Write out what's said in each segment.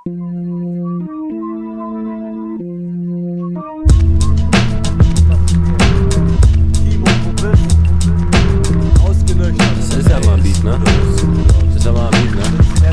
Das ist ja mal ein Beat, ne? Das ist ja mal ein Beat, ne?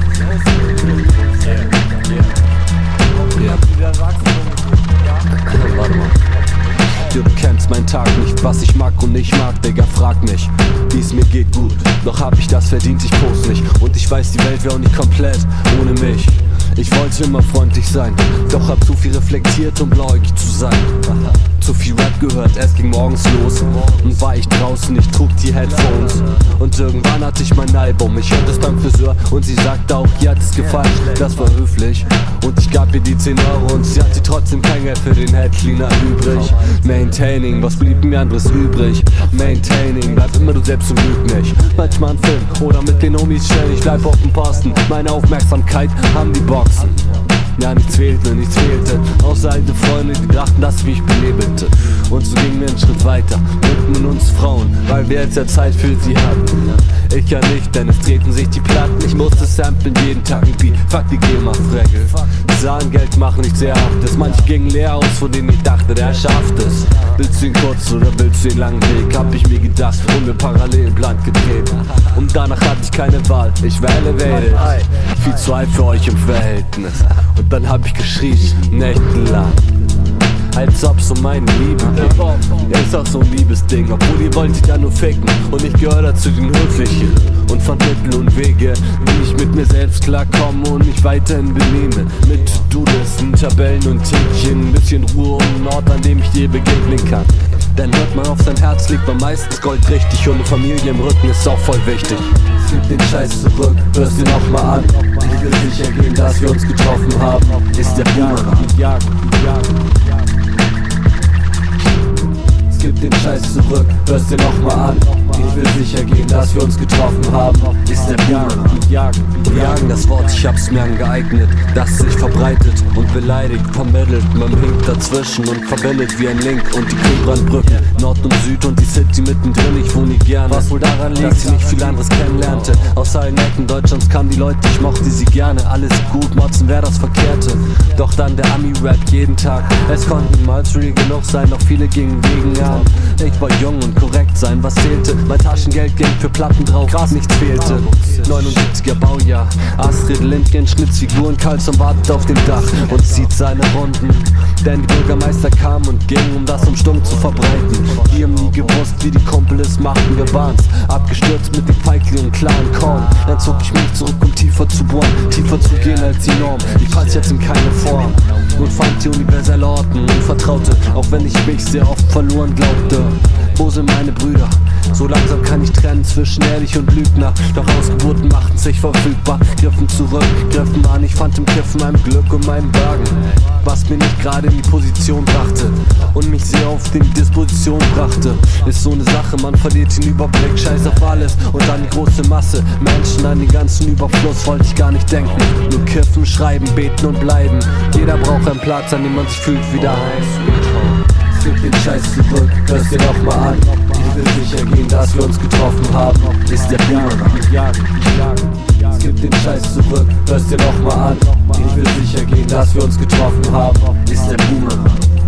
Warte mal. Du kennst meinen Tag nicht, was ich mag und nicht mag, Digga, frag mich, wie es mir geht gut. Doch hab ich das verdient, ich post nicht. Und ich weiß, die Welt wäre auch nicht komplett ohne mich. Ich wollte immer freundlich sein, doch hab zu viel reflektiert, um blauäugig zu sein. Zu viel Rap gehört, es ging morgens los und war ich draußen, ich trug die Headphones. Und irgendwann hatte ich mein Album, ich hörte es beim Friseur und sie sagte auch, ihr hat es gefallen, das war höflich. Und ich gab ihr die 10 Euro und sie hatte trotzdem kein Geld für den Headcleaner übrig. Maintaining, was blieb mir anderes übrig? Maintaining, bleib immer du selbst und lüg nicht. Manchmal ein Film oder mit den Homies schnell, ich bleib auf dem Posten. Meine Aufmerksamkeit haben die Boxen. Ja, nichts fehlte, außer alte Freunde, die dachten, dass mich belebelte. Und so gingen wir einen Schritt weiter, mitten in uns Frauen, weil wir jetzt ja Zeit für sie hatten. Ich ja nicht, denn es drehten sich die Platten, ich musste samplen jeden Tag ein Beat. Fuck die GEMA-Fregel, sahen Geld machen nicht sehr haftes. Manche gingen leer aus, von denen ich dachte, der schafft es. Willst du ihn kurz oder willst du den langen Weg, hab ich mir gedacht und mir parallel Land gedreht. Und danach hatte ich keine Wahl, ich wähle. Viel zu alt für euch im Verhältnis. Und dann hab ich geschrien, nächtelang, als ob's um meine Liebe ging. Ja, ist auch so ein Liebesding, obwohl ihr wolltet ja nur ficken. Und ich gehöre dazu den Höflichen und fand Mittel und Wege, wie ich mit mir selbst klarkomme und mich weiterhin benehme. Mit To-Do-Listen, Tabellen und Häkchen, ein bisschen Ruhe und einen Ort, an dem ich dir begegnen kann. Dann hört man auf sein Herz, liegt man meistens Gold richtig und eine Familie im Rücken ist auch voll wichtig. Gib den Scheiß zurück, hörst dir nochmal an. Ich will sicher gehen, dass wir uns getroffen haben. Ist der Boomerang. Gib den Scheiß zurück, hörst dir nochmal an. Ich will sicher gehen, dass wir uns getroffen haben. Ist der Boomerang. Jagen, das Wort, ich hab's mir angeeignet, das sich verbreitet und beleidigt, vermittelt. Man hinkt dazwischen und verbindet wie ein Link und die Kühlbrandbrücken, Nord und Süd und die City mittendrin, ich wohne nie gerne. Was wohl daran liegt, dass ich nicht viel anderes kennenlernte. Aus allen Ecken Deutschlands kamen die Leute, ich mochte sie gerne. Alles gut, motzen wär das Verkehrte. Doch dann der Ami-Rap jeden Tag. Es konnte niemals real genug sein, doch viele gingen wegen an. Ich war jung und korrekt sein, was zählte. Mein Taschengeld ging für Platten drauf, krass, nichts fehlte. 79er Baujahr, Astrid Lindgren, Schnitzfiguren, Karlsson wartet auf dem Dach und zieht seine Runden. Denn die Bürgermeister kamen und gingen, um das Umsturm zu verbreiten. Die haben nie gewusst, wie die Kumpel es machten, wir waren's. Abgestürzt mit dem Feigling und klaren Korn. Dann zog ich mich zurück, um tiefer zu bohren, tiefer zu gehen als die Norm. Ich pass jetzt in keine Form und fand die universelle Ordnung und vertraute, auch wenn ich mich sehr oft verloren glaubte. Wo sind meine Brüder? So langsam kann ich trennen zwischen ehrlich und Lügner. Doch Ausgeburten machten sich verfügbar, griffen zurück, griffen an. Ich fand im Kiffen mein Glück und meinen Wagen, was mir nicht gerade in die Position brachte und mich sehr oft in die Disposition brachte. Ist so eine Sache, man verliert den Überblick, scheiß auf alles und an die große Masse. Menschen, an den ganzen Überfluss wollte ich gar nicht denken. Nur kiffen, schreiben, beten und bleiben. Jeder braucht einen Platz, an dem man sich fühlt wie daheim. Gib den Scheiß zurück, hörst dir nochmal an. Ich will sicher gehen, dass wir uns getroffen haben. Ist der Boomerang. Gib den Scheiß zurück, hörst dir nochmal an. Ich will sicher gehen, dass wir uns getroffen haben. Ist der Boomerang.